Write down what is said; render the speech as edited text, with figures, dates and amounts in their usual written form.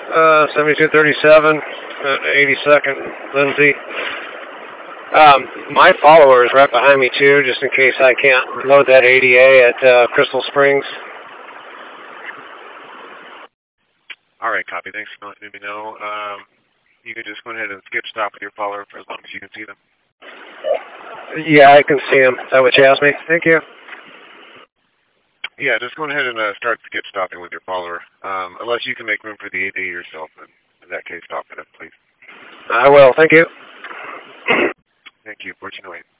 7237, 82nd, Lindsay. My follower is right behind me too, just in case I can't load that ADA at Crystal Springs. All right, copy. Thanks for letting me know. You can just go ahead and skip stop with your follower for as long as you can see them. Yeah, I can see them. Is that what you asked me? Thank you. Yeah, just go ahead and start skip stopping with your follower. Unless you can make room for the ADA yourself, then in that case, stop it, please. I will. Thank you. Thank you. 1408.